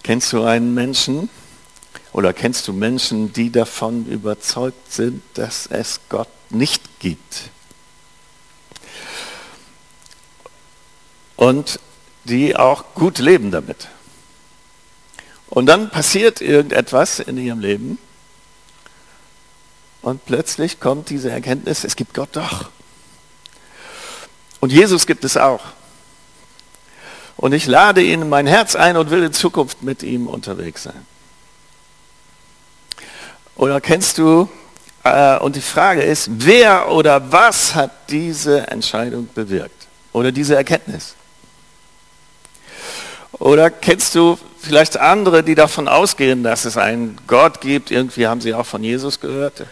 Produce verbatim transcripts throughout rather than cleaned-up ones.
Kennst du einen Menschen oder kennst du Menschen, die davon überzeugt sind, dass es Gott nicht gibt? Und die auch gut leben damit. Und dann passiert irgendetwas in ihrem Leben und plötzlich kommt diese Erkenntnis, es gibt Gott doch. Und Jesus gibt es auch. Und ich lade ihn in mein Herz ein und will in Zukunft mit ihm unterwegs sein. Oder kennst du, äh, und die Frage ist, wer oder was hat diese Entscheidung bewirkt? Oder diese Erkenntnis? Oder kennst du vielleicht andere, die davon ausgehen, dass es einen Gott gibt? Irgendwie haben sie auch von Jesus gehört.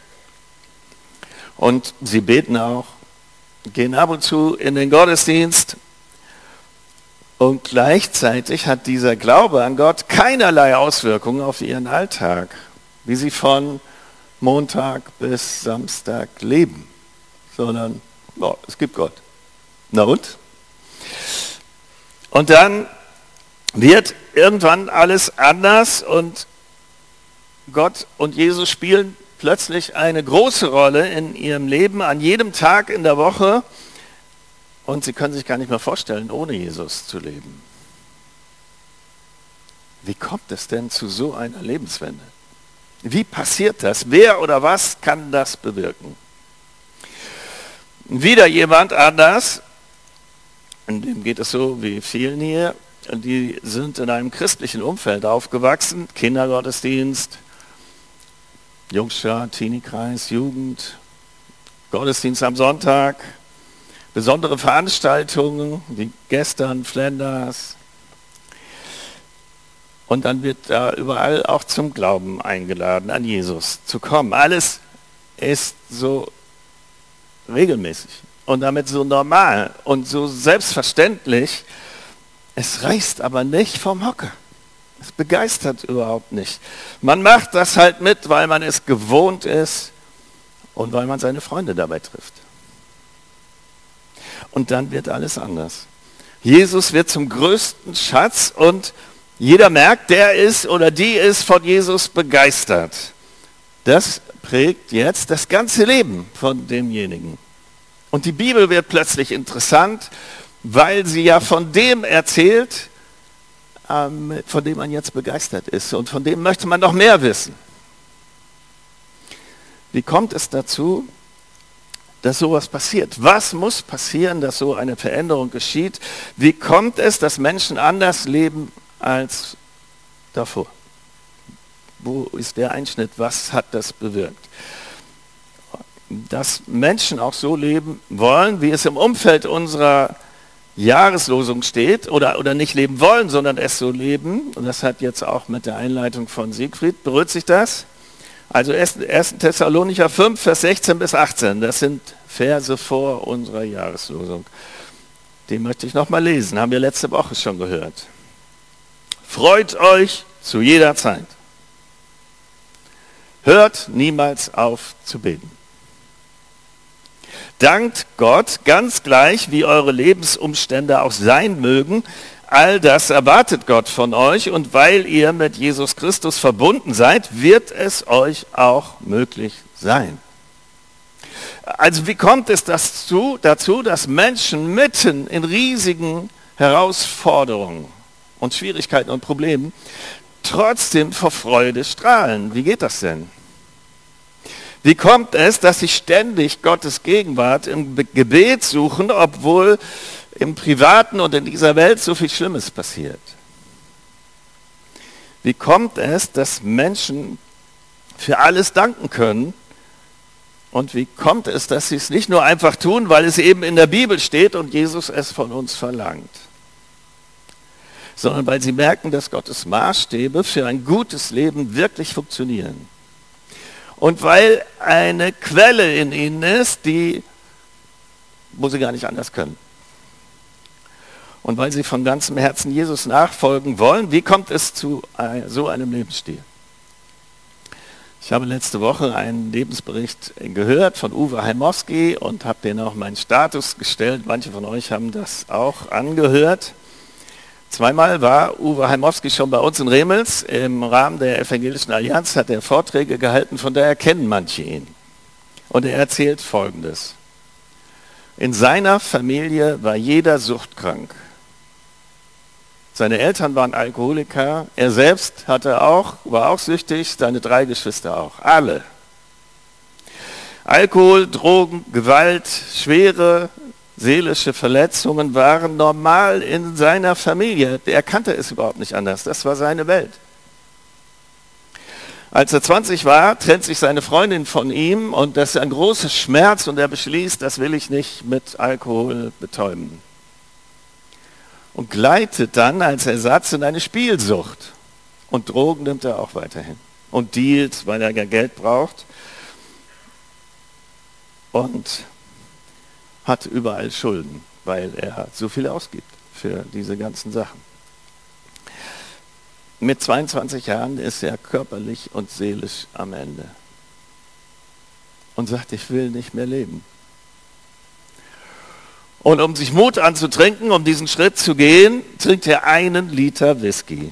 Und sie beten auch, gehen ab und zu in den Gottesdienst. Und gleichzeitig hat dieser Glaube an Gott keinerlei Auswirkungen auf ihren Alltag, wie sie von Montag bis Samstag leben. Sondern, oh, es gibt Gott. Na und? Und dann wird irgendwann alles anders und Gott und Jesus spielen plötzlich eine große Rolle in ihrem Leben, an jedem Tag in der Woche. Und sie können sich gar nicht mehr vorstellen, ohne Jesus zu leben. Wie kommt es denn zu so einer Lebenswende? Wie passiert das? Wer oder was kann das bewirken? Wieder jemand anders, und dem geht es so wie vielen hier, die sind in einem christlichen Umfeld aufgewachsen, Kindergottesdienst, Jungschar, Teenie-Kreis, Jugend, Gottesdienst am Sonntag, besondere Veranstaltungen, wie gestern, Flanders. Und dann wird da überall auch zum Glauben eingeladen, an Jesus zu kommen. Alles ist so regelmäßig und damit so normal und so selbstverständlich. Es reißt aber nicht vom Hocker. Es begeistert überhaupt nicht. Man macht das halt mit, weil man es gewohnt ist und weil man seine Freunde dabei trifft. Und dann wird alles anders. Jesus wird zum größten Schatz und jeder merkt, der ist oder die ist von Jesus begeistert. Das prägt jetzt das ganze Leben von demjenigen. Und die Bibel wird plötzlich interessant, weil sie ja von dem erzählt, ähm, von dem man jetzt begeistert ist. Und von dem möchte man noch mehr wissen. Wie kommt es dazu, dass sowas passiert? Was muss passieren, dass so eine Veränderung geschieht? Wie kommt es, dass Menschen anders leben als davor? Wo ist der Einschnitt? Was hat das bewirkt? Dass Menschen auch so leben wollen, wie es im Umfeld unserer Jahreslosung steht, oder, oder nicht leben wollen, sondern es so leben. Und das hat jetzt auch mit der Einleitung von Siegfried, berührt sich das? Also erster Thessalonicher fünf, Vers sechzehn bis achtzehn, das sind Verse vor unserer Jahreslosung. Die möchte ich noch mal lesen, haben wir letzte Woche schon gehört. Freut euch zu jeder Zeit. Hört niemals auf zu beten. Dankt Gott, ganz gleich, wie eure Lebensumstände auch sein mögen. All das erwartet Gott von euch und weil ihr mit Jesus Christus verbunden seid, wird es euch auch möglich sein. Also wie kommt es dazu, dazu, dass Menschen mitten in riesigen Herausforderungen und Schwierigkeiten und Problemen trotzdem vor Freude strahlen? Wie geht das denn? Wie kommt es, dass sie ständig Gottes Gegenwart im Gebet suchen, obwohl im Privaten und in dieser Welt so viel Schlimmes passiert? Wie kommt es, dass Menschen für alles danken können? Und wie kommt es, dass sie es nicht nur einfach tun, weil es eben in der Bibel steht und Jesus es von uns verlangt, sondern weil sie merken, dass Gottes Maßstäbe für ein gutes Leben wirklich funktionieren? Und weil eine Quelle in ihnen ist, die, wo sie gar nicht anders können. Und weil sie von ganzem Herzen Jesus nachfolgen wollen, wie kommt es zu so einem Lebensstil? Ich habe letzte Woche einen Lebensbericht gehört von Uwe Heimowski und habe den auch meinen Status gestellt. Manche von euch haben das auch angehört. Zweimal war Uwe Heimowski schon bei uns in Remels. Im Rahmen der Evangelischen Allianz hat er Vorträge gehalten, von daher kennen manche ihn. Und er erzählt Folgendes. In seiner Familie war jeder suchtkrank. Seine Eltern waren Alkoholiker, er selbst hatte auch, war auch süchtig, seine drei Geschwister auch, alle. Alkohol, Drogen, Gewalt, schwere seelische Verletzungen waren normal in seiner Familie. Er kannte es überhaupt nicht anders, das war seine Welt. Als er zwanzig war, trennt sich seine Freundin von ihm und das ist ein großer Schmerz und er beschließt, das will ich nicht mit Alkohol betäuben. Und gleitet dann als Ersatz in eine Spielsucht. Und Drogen nimmt er auch weiterhin. Und dealt, weil er Geld braucht. Und hat überall Schulden, weil er so viel ausgibt für diese ganzen Sachen. Mit zweiundzwanzig Jahren ist er körperlich und seelisch am Ende. Und sagt, ich will nicht mehr leben. Und um sich Mut anzutrinken, um diesen Schritt zu gehen, trinkt er einen Liter Whisky.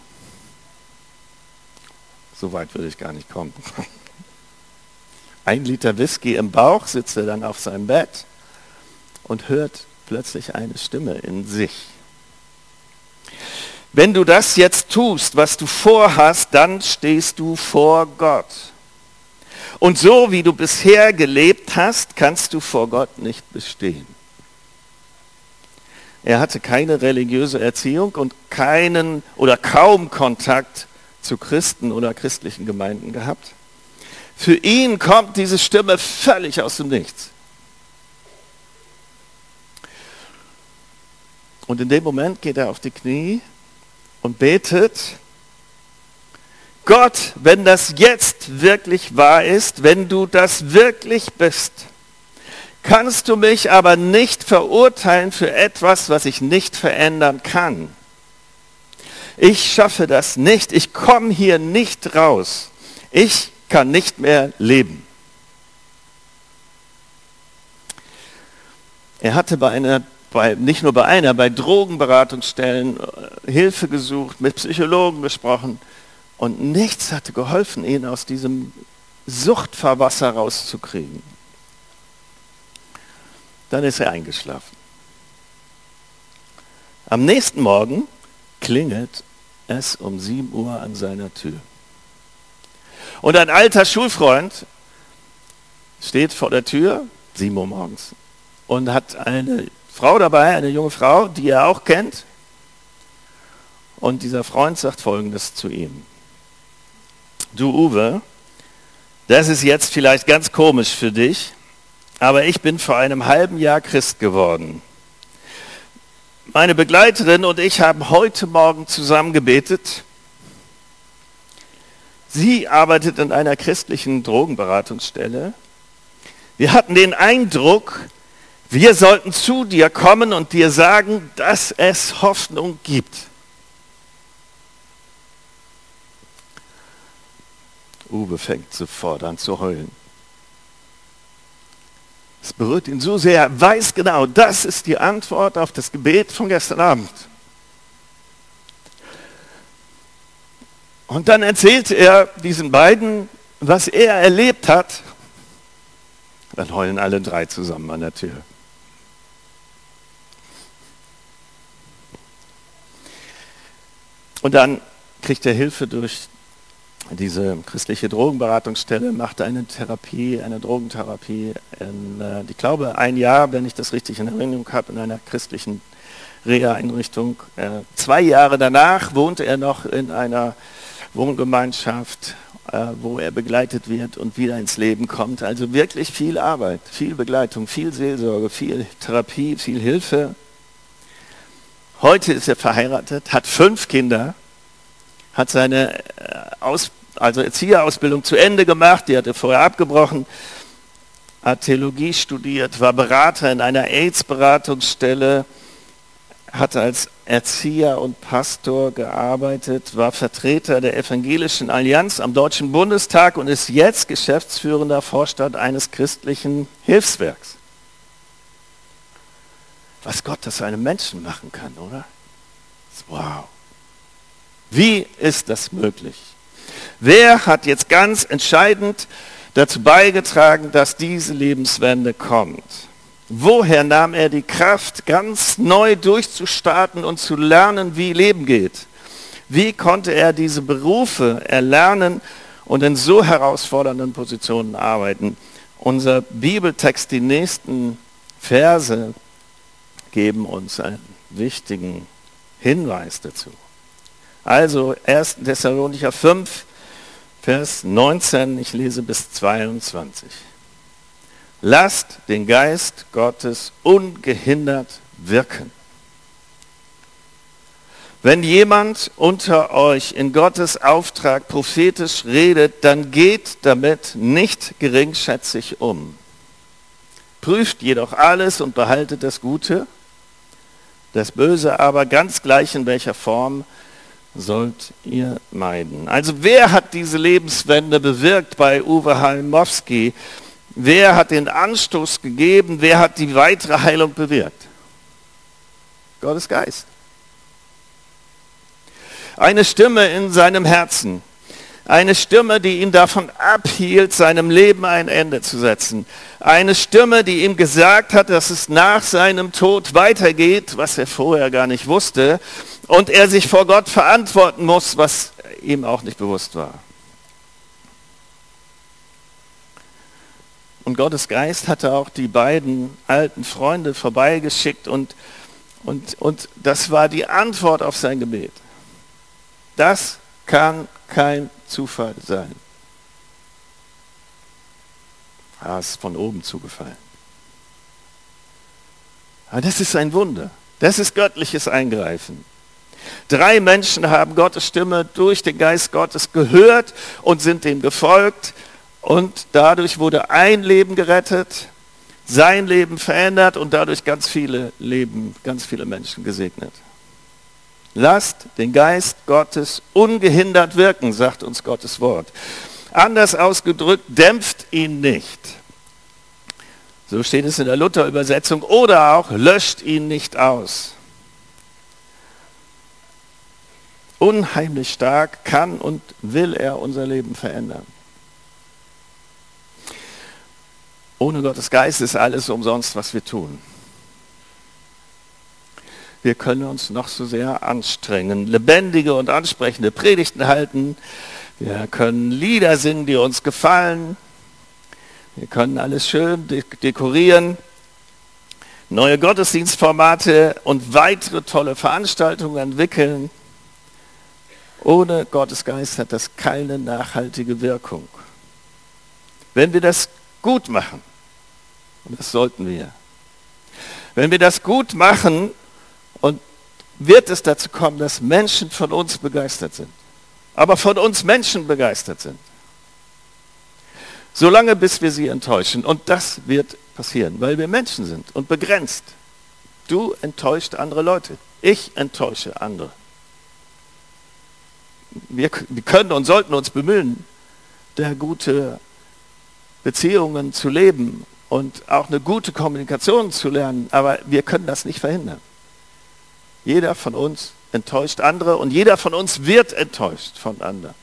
So weit würde ich gar nicht kommen. Ein Liter Whisky im Bauch, sitzt er dann auf seinem Bett und hört plötzlich eine Stimme in sich. Wenn du das jetzt tust, was du vorhast, dann stehst du vor Gott. Und so wie du bisher gelebt hast, kannst du vor Gott nicht bestehen. Er hatte keine religiöse Erziehung und keinen oder kaum Kontakt zu Christen oder christlichen Gemeinden gehabt. Für ihn kommt diese Stimme völlig aus dem Nichts. Und in dem Moment geht er auf die Knie und betet, Gott, wenn das jetzt wirklich wahr ist, wenn du das wirklich bist, kannst du mich aber nicht verurteilen für etwas, was ich nicht verändern kann. Ich schaffe das nicht, ich komme hier nicht raus. Ich kann nicht mehr leben. Er hatte bei einer, bei, nicht nur bei einer, bei Drogenberatungsstellen Hilfe gesucht, mit Psychologen gesprochen und nichts hatte geholfen, ihn aus diesem Suchtfahrwasser rauszukriegen. Dann ist er eingeschlafen. Am nächsten Morgen klingelt es um sieben Uhr an seiner Tür. Und ein alter Schulfreund steht vor der Tür, sieben Uhr morgens, und hat eine Frau dabei, eine junge Frau, die er auch kennt. Und dieser Freund sagt Folgendes zu ihm. Du Uwe, das ist jetzt vielleicht ganz komisch für dich, aber ich bin vor einem halben Jahr Christ geworden. Meine Begleiterin und ich haben heute Morgen zusammen gebetet. Sie arbeitet in einer christlichen Drogenberatungsstelle. Wir hatten den Eindruck, wir sollten zu dir kommen und dir sagen, dass es Hoffnung gibt. Uwe fängt sofort an zu heulen. Es berührt ihn so sehr, er weiß genau, das ist die Antwort auf das Gebet von gestern Abend. Und dann erzählt er diesen beiden, was er erlebt hat. Dann heulen alle drei zusammen an der Tür. Und dann kriegt er Hilfe durch diese christliche Drogenberatungsstelle, macht eine Therapie, eine Drogentherapie. In, äh, ich glaube, ein Jahr, wenn ich das richtig in Erinnerung habe, in einer christlichen Reha-Einrichtung. Äh, zwei Jahre danach wohnt er noch in einer Wohngemeinschaft, äh, wo er begleitet wird und wieder ins Leben kommt. Also wirklich viel Arbeit, viel Begleitung, viel Seelsorge, viel Therapie, viel Hilfe. Heute ist er verheiratet, hat fünf Kinder, hat seine Aus, also Erzieherausbildung zu Ende gemacht, die hat er vorher abgebrochen, hat Theologie studiert, war Berater in einer AIDS-Beratungsstelle, hat als Erzieher und Pastor gearbeitet, war Vertreter der Evangelischen Allianz am Deutschen Bundestag und ist jetzt geschäftsführender Vorstand eines christlichen Hilfswerks. Was Gott aus einem Menschen machen kann, oder? Wow. Wie ist das möglich? Wer hat jetzt ganz entscheidend dazu beigetragen, dass diese Lebenswende kommt? Woher nahm er die Kraft, ganz neu durchzustarten und zu lernen, wie Leben geht? Wie konnte er diese Berufe erlernen und in so herausfordernden Positionen arbeiten? Unser Bibeltext, die nächsten Verse, geben uns einen wichtigen Hinweis dazu. Also erster Thessalonicher fünf, Vers neunzehn, ich lese bis zweiundzwanzig. Lasst den Geist Gottes ungehindert wirken. Wenn jemand unter euch in Gottes Auftrag prophetisch redet, dann geht damit nicht geringschätzig um. Prüft jedoch alles und behaltet das Gute, das Böse aber, ganz gleich in welcher Form, sollt ihr meiden. Also wer hat diese Lebenswende bewirkt bei Uwe Halmowski? Wer hat den Anstoß gegeben? Wer hat die weitere Heilung bewirkt? Gottes Geist. Eine Stimme in seinem Herzen. Eine Stimme, die ihn davon abhielt, seinem Leben ein Ende zu setzen. Eine Stimme, die ihm gesagt hat, dass es nach seinem Tod weitergeht, was er vorher gar nicht wusste, und er sich vor Gott verantworten muss, was ihm auch nicht bewusst war. Und Gottes Geist hatte auch die beiden alten Freunde vorbeigeschickt und, und, und das war die Antwort auf sein Gebet. Das kann kein Zufall sein. Ah, es ist von oben zugefallen. Aber das ist ein Wunder. Das ist göttliches Eingreifen. Drei Menschen haben Gottes Stimme durch den Geist Gottes gehört und sind dem gefolgt. Und dadurch wurde ein Leben gerettet, sein Leben verändert und dadurch ganz viele Leben, ganz viele Menschen gesegnet. Lasst den Geist Gottes ungehindert wirken, sagt uns Gottes Wort. Anders ausgedrückt, dämpft ihn nicht. So steht es in der Luther-Übersetzung. Oder auch, löscht ihn nicht aus. Unheimlich stark kann und will er unser Leben verändern. Ohne Gottes Geist ist alles umsonst, was wir tun. Wir können uns noch so sehr anstrengen, lebendige und ansprechende Predigten halten. Wir können Lieder singen, die uns gefallen. Wir können alles schön dekorieren. Neue Gottesdienstformate und weitere tolle Veranstaltungen entwickeln. Ohne Gottes Geist hat das keine nachhaltige Wirkung. Wenn wir das gut machen, und das sollten wir, wenn wir das gut machen, und wird es dazu kommen, dass Menschen von uns begeistert sind, aber von uns Menschen begeistert sind, solange bis wir sie enttäuschen. Und das wird passieren, weil wir Menschen sind und begrenzt. Du enttäuscht andere Leute, ich enttäusche andere. Wir, wir können und sollten uns bemühen, der gute Beziehungen zu leben und auch eine gute Kommunikation zu lernen, aber wir können das nicht verhindern. Jeder von uns enttäuscht andere und jeder von uns wird enttäuscht von anderen.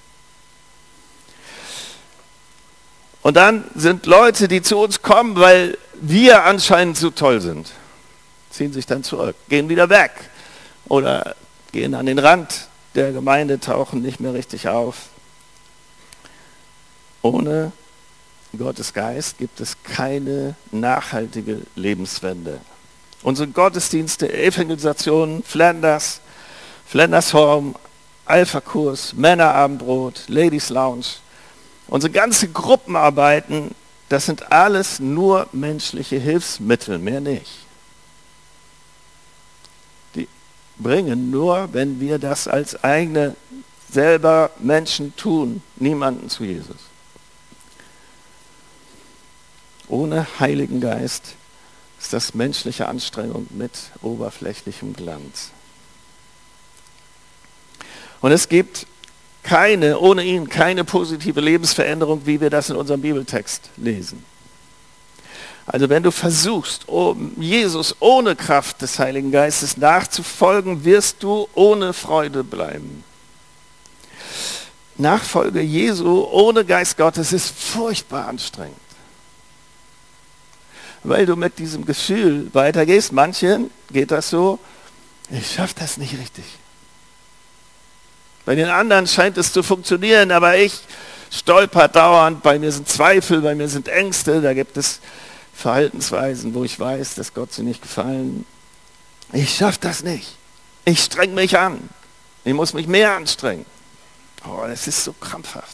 Und dann sind Leute, die zu uns kommen, weil wir anscheinend so toll sind, ziehen sich dann zurück, gehen wieder weg oder gehen an den Rand der Gemeinde, tauchen nicht mehr richtig auf. Ohne Gottes Geist gibt es keine nachhaltige Lebenswende. Unsere Gottesdienste, Evangelisationen, Flanders, Flandersholm, Alpha-Kurs, Männerabendbrot, Ladies Lounge, unsere ganze Gruppenarbeiten, das sind alles nur menschliche Hilfsmittel, mehr nicht. Die bringen nur, wenn wir das als eigene selber Menschen tun, niemanden zu Jesus. Ohne Heiligen Geist ist das menschliche Anstrengung mit oberflächlichem Glanz. Und es gibt keine, ohne ihn, keine positive Lebensveränderung, wie wir das in unserem Bibeltext lesen. Also wenn du versuchst, um Jesus ohne Kraft des Heiligen Geistes nachzufolgen, wirst du ohne Freude bleiben. Nachfolge Jesu ohne Geist Gottes ist furchtbar anstrengend. Weil du mit diesem Gefühl weitergehst. Manchen geht das so, ich schaffe das nicht richtig. Bei den anderen scheint es zu funktionieren, aber ich stolper dauernd, bei mir sind Zweifel, bei mir sind Ängste, da gibt es Verhaltensweisen, wo ich weiß, dass Gott sie nicht gefallen. Ich schaffe das nicht. Ich streng mich an. Ich muss mich mehr anstrengen. Oh, es ist so krampfhaft.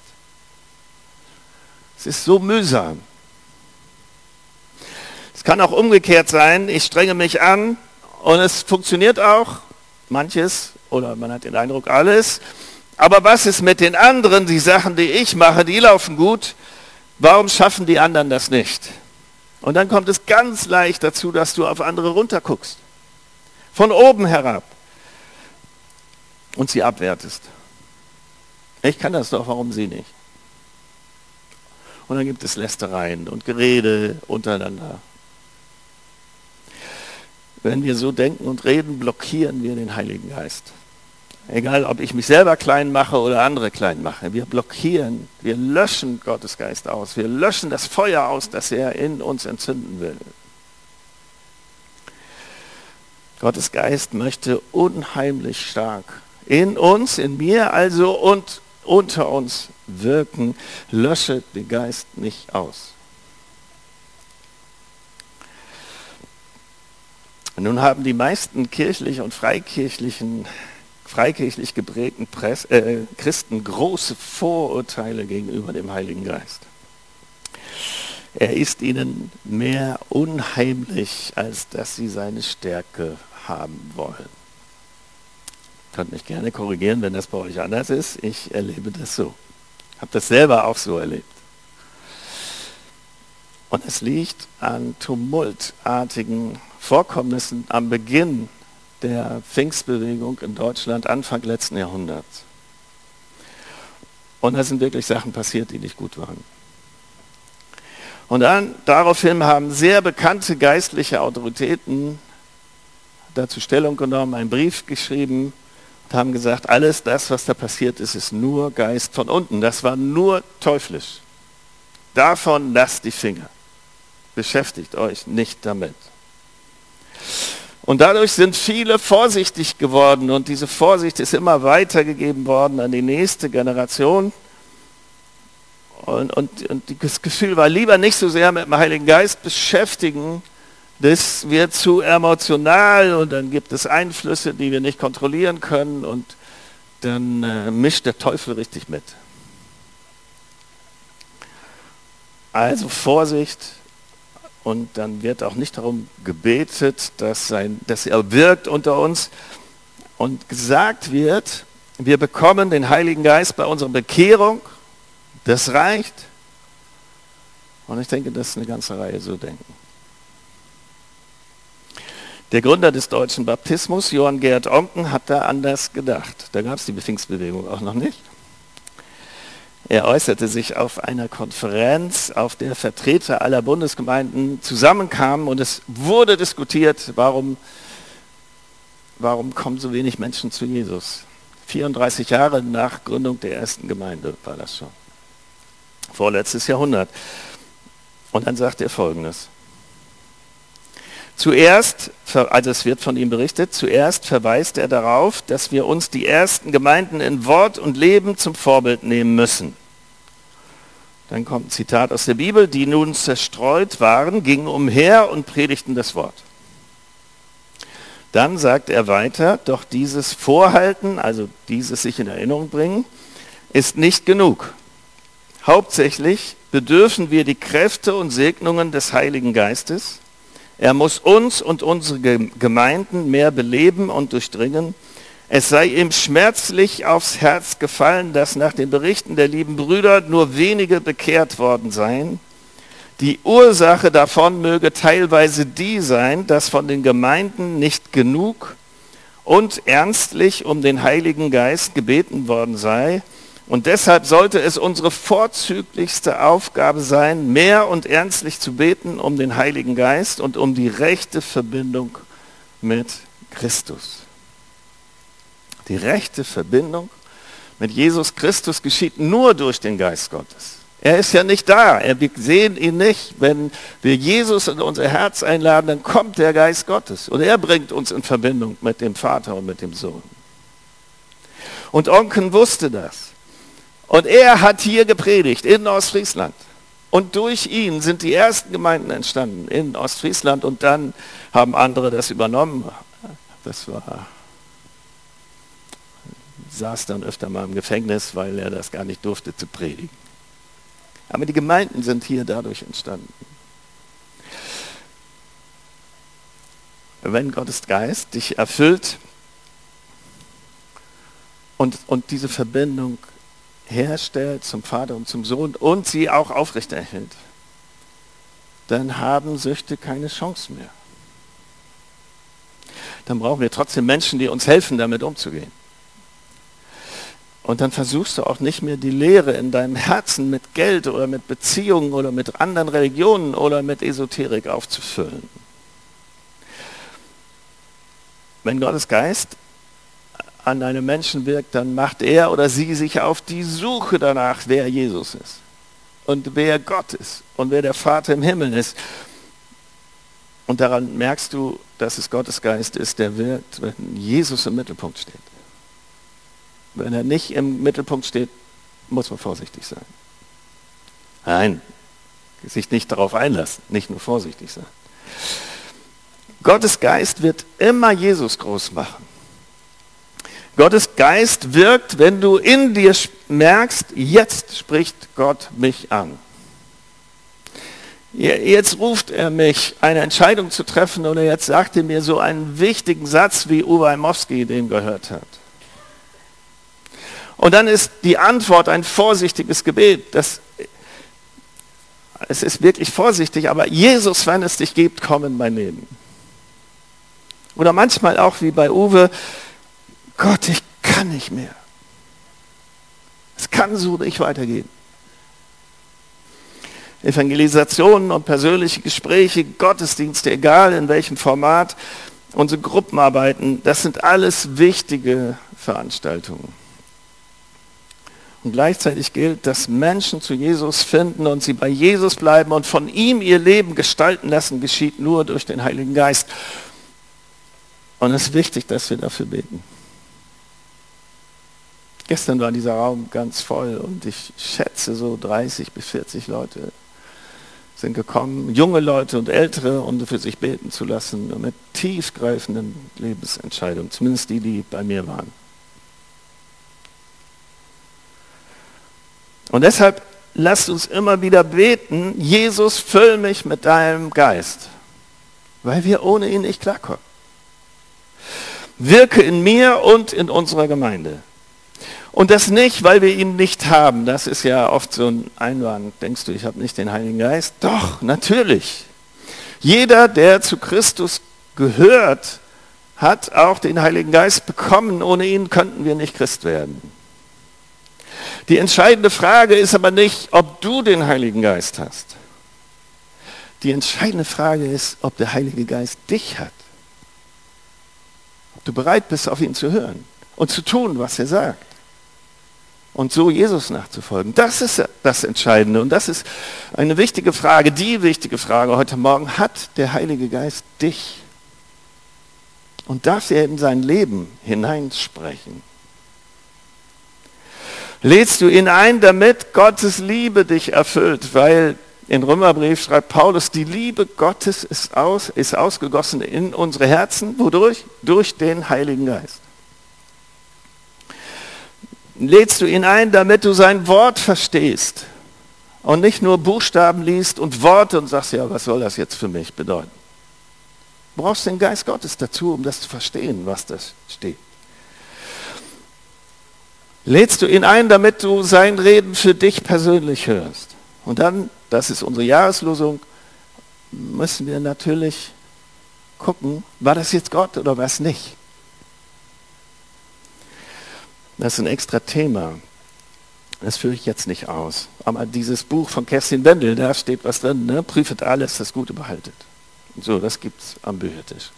Es ist so mühsam. Es kann auch umgekehrt sein, ich strenge mich an und es funktioniert auch, manches, oder man hat den Eindruck, alles. Aber was ist mit den anderen, die Sachen, die ich mache, die laufen gut, warum schaffen die anderen das nicht? Und dann kommt es ganz leicht dazu, dass du auf andere runterguckst, von oben herab und sie abwertest. Ich kann das doch, warum sie nicht? Und dann gibt es Lästereien und Gerede untereinander. Wenn wir so denken und reden, blockieren wir den Heiligen Geist. Egal, ob ich mich selber klein mache oder andere klein mache. Wir blockieren, wir löschen Gottes Geist aus. Wir löschen das Feuer aus, das er in uns entzünden will. Gottes Geist möchte unheimlich stark in uns, in mir also und unter uns wirken. Lösche den Geist nicht aus. Nun haben die meisten kirchlich und freikirchlichen, freikirchlich geprägten Press, äh, Christen große Vorurteile gegenüber dem Heiligen Geist. Er ist ihnen mehr unheimlich, als dass sie seine Stärke haben wollen. Ihr könnt mich gerne korrigieren, wenn das bei euch anders ist. Ich erlebe das so. Ich habe das selber auch so erlebt. Und es liegt an tumultartigen Vorkommnissen am Beginn der Pfingstbewegung in Deutschland Anfang letzten Jahrhunderts. Und da sind wirklich Sachen passiert, die nicht gut waren. Und dann, daraufhin haben sehr bekannte geistliche Autoritäten dazu Stellung genommen, einen Brief geschrieben und haben gesagt, alles das, was da passiert ist, ist nur Geist von unten. Das war nur teuflisch. Davon lasst die Finger. Beschäftigt euch nicht damit. Und dadurch sind viele vorsichtig geworden und diese Vorsicht ist immer weitergegeben worden an die nächste Generation. Und, und, und das Gefühl war, lieber nicht so sehr mit dem Heiligen Geist beschäftigen, das wird zu emotional und dann gibt es Einflüsse, die wir nicht kontrollieren können und dann äh, mischt der Teufel richtig mit. Also Vorsicht. Und dann wird auch nicht darum gebetet, dass, sein, dass er wirkt unter uns. Und gesagt wird, wir bekommen den Heiligen Geist bei unserer Bekehrung. Das reicht. Und ich denke, dass eine ganze Reihe so denken. Der Gründer des deutschen Baptismus, Johann Georg Oncken, hat da anders gedacht. Da gab es die Pfingstbewegung auch noch nicht. Er äußerte sich auf einer Konferenz, auf der Vertreter aller Bundesgemeinden zusammenkamen und es wurde diskutiert, warum, warum kommen so wenig Menschen zu Jesus. vierunddreißig Jahre nach Gründung der ersten Gemeinde war das schon. Vorletztes Jahrhundert. Und dann sagt er Folgendes. Zuerst, also es wird von ihm berichtet, zuerst verweist er darauf, dass wir uns die ersten Gemeinden in Wort und Leben zum Vorbild nehmen müssen. Dann kommt ein Zitat aus der Bibel, die nun zerstreut waren, gingen umher und predigten das Wort. Dann sagt er weiter, doch dieses Vorhalten, also dieses sich in Erinnerung bringen, ist nicht genug. Hauptsächlich bedürfen wir die Kräfte und Segnungen des Heiligen Geistes. Er muss uns und unsere Gemeinden mehr beleben und durchdringen. Es sei ihm schmerzlich aufs Herz gefallen, dass nach den Berichten der lieben Brüder nur wenige bekehrt worden seien. Die Ursache davon möge teilweise die sein, dass von den Gemeinden nicht genug und ernstlich um den Heiligen Geist gebeten worden sei Und deshalb sollte es unsere vorzüglichste Aufgabe sein, mehr und ernstlich zu beten um den Heiligen Geist und um die rechte Verbindung mit Christus. Die rechte Verbindung mit Jesus Christus geschieht nur durch den Geist Gottes. Er ist ja nicht da, wir sehen ihn nicht. Wenn wir Jesus in unser Herz einladen, dann kommt der Geist Gottes und er bringt uns in Verbindung mit dem Vater und mit dem Sohn. Und Onken wusste das. Und er hat hier gepredigt in Ostfriesland. Und durch ihn sind die ersten Gemeinden entstanden in Ostfriesland und dann haben andere das übernommen. Das war, saß dann öfter mal im Gefängnis, weil er das gar nicht durfte zu predigen. Aber die Gemeinden sind hier dadurch entstanden. Wenn Gottes Geist dich erfüllt und, und diese Verbindung herstellt zum Vater und zum Sohn und sie auch aufrechterhält, dann haben Süchte keine Chance mehr. Dann brauchen wir trotzdem Menschen, die uns helfen, damit umzugehen. Und dann versuchst du auch nicht mehr die Leere in deinem Herzen mit Geld oder mit Beziehungen oder mit anderen Religionen oder mit Esoterik aufzufüllen. Wenn Gottes Geist an einem Menschen wirkt, dann macht er oder sie sich auf die Suche danach, wer Jesus ist und wer Gott ist und wer der Vater im Himmel ist. Und daran merkst du, dass es Gottes Geist ist, der wirkt, wenn Jesus im Mittelpunkt steht. Wenn er nicht im Mittelpunkt steht, muss man vorsichtig sein. Nein, sich nicht darauf einlassen, nicht nur vorsichtig sein. Gottes Geist wird immer Jesus groß machen. Gottes Geist wirkt, wenn du in dir merkst, jetzt spricht Gott mich an. Jetzt ruft er mich, eine Entscheidung zu treffen, oder jetzt sagt er mir so einen wichtigen Satz, wie Uwe Aimowski den gehört hat. Und dann ist die Antwort ein vorsichtiges Gebet. Das, es ist wirklich vorsichtig, aber Jesus, wenn es dich gibt, komm in mein Leben. Oder manchmal auch wie bei Uwe, Gott, ich kann nicht mehr. Es kann so nicht weitergehen. Evangelisationen und persönliche Gespräche, Gottesdienste, egal in welchem Format, unsere Gruppenarbeiten, das sind alles wichtige Veranstaltungen. Und gleichzeitig gilt, dass Menschen zu Jesus finden und sie bei Jesus bleiben und von ihm ihr Leben gestalten lassen, geschieht nur durch den Heiligen Geist. Und es ist wichtig, dass wir dafür beten. Gestern war dieser Raum ganz voll und ich schätze so dreißig bis vierzig Leute sind gekommen, junge Leute und ältere, um für sich beten zu lassen, mit tiefgreifenden Lebensentscheidungen, zumindest die, die bei mir waren. Und deshalb lasst uns immer wieder beten, Jesus, füll mich mit deinem Geist, weil wir ohne ihn nicht klarkommen. Wirke in mir und in unserer Gemeinde. Und das nicht, weil wir ihn nicht haben. Das ist ja oft so ein Einwand. Denkst du, ich habe nicht den Heiligen Geist? Doch, natürlich. Jeder, der zu Christus gehört, hat auch den Heiligen Geist bekommen. Ohne ihn könnten wir nicht Christ werden. Die entscheidende Frage ist aber nicht, ob du den Heiligen Geist hast. Die entscheidende Frage ist, ob der Heilige Geist dich hat. Ob du bereit bist, auf ihn zu hören und zu tun, was er sagt. Und so Jesus nachzufolgen. Das ist das Entscheidende. Und das ist eine wichtige Frage, die wichtige Frage heute Morgen. Hat der Heilige Geist dich? Und darf er in sein Leben hineinsprechen? Lädst du ihn ein, damit Gottes Liebe dich erfüllt? Weil in Römerbrief schreibt Paulus, die Liebe Gottes ist, aus, ist ausgegossen in unsere Herzen. Wodurch? Durch den Heiligen Geist. Lädst du ihn ein, damit du sein Wort verstehst und nicht nur Buchstaben liest und Worte und sagst, ja, was soll das jetzt für mich bedeuten? Du brauchst den Geist Gottes dazu, um das zu verstehen, was das steht. Lädst du ihn ein, damit du sein Reden für dich persönlich hörst. Und dann, das ist unsere Jahreslosung, müssen wir natürlich gucken, war das jetzt Gott oder war es nicht? Das ist ein extra Thema. Das führe ich jetzt nicht aus. Aber dieses Buch von Kerstin Wendel, da steht was drin, ne? Prüfet alles, das Gute behaltet. Und so, das gibt es am Büchertisch.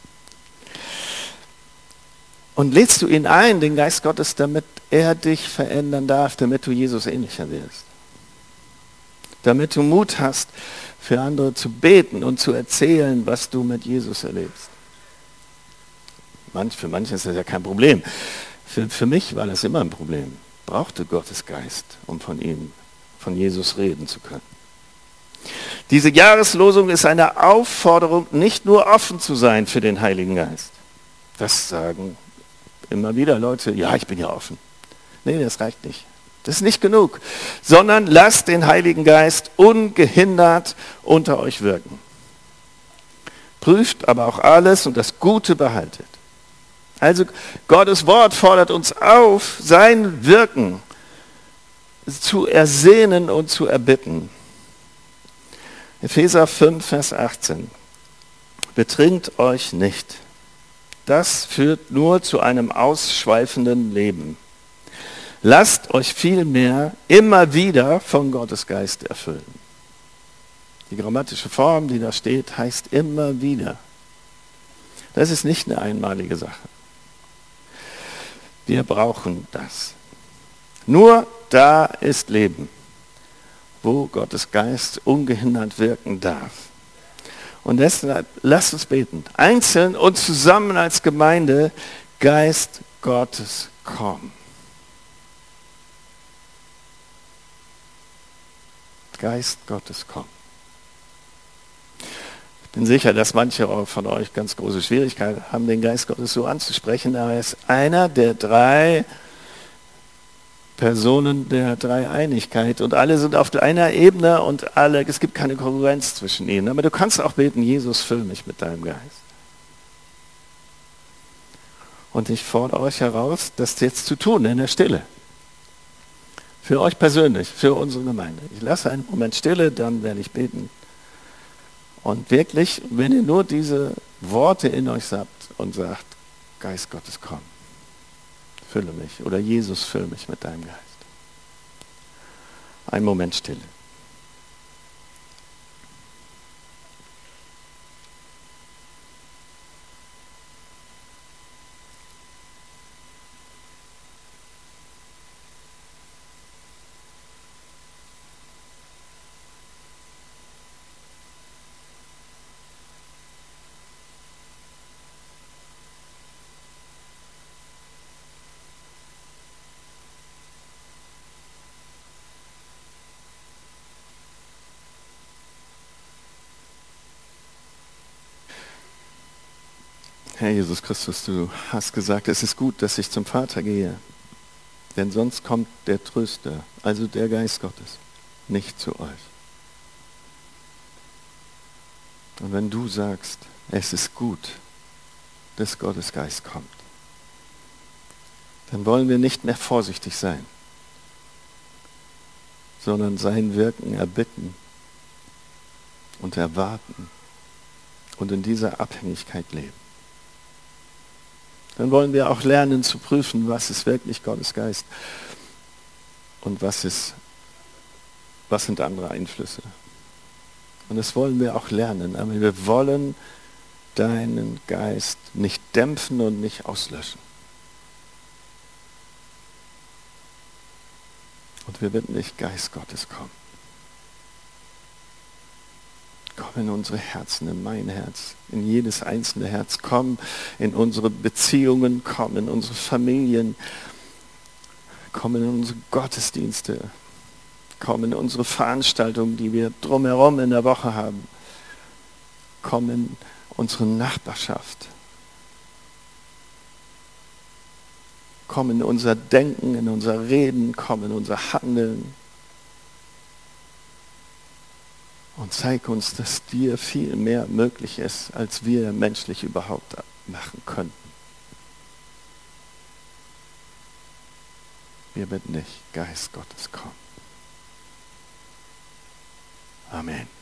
Und lädst du ihn ein, den Geist Gottes, damit er dich verändern darf, damit du Jesus ähnlicher wirst. Damit du Mut hast, für andere zu beten und zu erzählen, was du mit Jesus erlebst. Manch, für manche ist das ja kein Problem. Für, für mich war das immer ein Problem. Brauchte Gottes Geist, um von ihm, von Jesus reden zu können. Diese Jahreslosung ist eine Aufforderung, nicht nur offen zu sein für den Heiligen Geist. Das sagen immer wieder Leute, ja, ich bin ja offen. Nee, das reicht nicht. Das ist nicht genug. Sondern lasst den Heiligen Geist ungehindert unter euch wirken. Prüft aber auch alles und das Gute behaltet. Also Gottes Wort fordert uns auf, sein Wirken zu ersehnen und zu erbitten. Epheser fünf, Vers achtzehn. Betrinkt euch nicht. Das führt nur zu einem ausschweifenden Leben. Lasst euch vielmehr immer wieder von Gottes Geist erfüllen. Die grammatische Form, die da steht, heißt immer wieder. Das ist nicht eine einmalige Sache. Wir brauchen das. Nur da ist Leben, wo Gottes Geist ungehindert wirken darf. Und deshalb lasst uns beten, einzeln und zusammen als Gemeinde, Geist Gottes, komm. Geist Gottes, komm. Ich bin sicher, dass manche von euch ganz große Schwierigkeiten haben, den Geist Gottes so anzusprechen, aber er ist einer der drei Personen der Dreieinigkeit und alle sind auf einer Ebene und alle, es gibt keine Konkurrenz zwischen ihnen. Aber du kannst auch beten, Jesus, füll mich mit deinem Geist. Und ich fordere euch heraus, das jetzt zu tun in der Stille. Für euch persönlich, für unsere Gemeinde. Ich lasse einen Moment Stille, dann werde ich beten. Und wirklich, wenn ihr nur diese Worte in euch habt und sagt, Geist Gottes, komm, fülle mich. Oder Jesus, fülle mich mit deinem Geist. Ein Moment Stille. Herr Jesus Christus, du hast gesagt, es ist gut, dass ich zum Vater gehe, denn sonst kommt der Tröster, also der Geist Gottes, nicht zu euch. Und wenn du sagst, es ist gut, dass Gottes Geist kommt, dann wollen wir nicht mehr vorsichtig sein, sondern sein Wirken erbitten und erwarten und in dieser Abhängigkeit leben. Dann wollen wir auch lernen zu prüfen, was ist wirklich Gottes Geist und was ist, was sind andere Einflüsse. Und das wollen wir auch lernen, aber wir wollen deinen Geist nicht dämpfen und nicht auslöschen. Und wir bitten dich, Geist Gottes, komm. Komm in unsere Herzen, in mein Herz, in jedes einzelne Herz. Komm in unsere Beziehungen, komm in unsere Familien, komm in unsere Gottesdienste, komm in unsere Veranstaltungen, die wir drumherum in der Woche haben. Komm in unsere Nachbarschaft. Komm in unser Denken, in unser Reden, komm in unser Handeln. Und zeig uns, dass dir viel mehr möglich ist, als wir menschlich überhaupt machen könnten. Wir bitten dich, Geist Gottes, komm. Amen.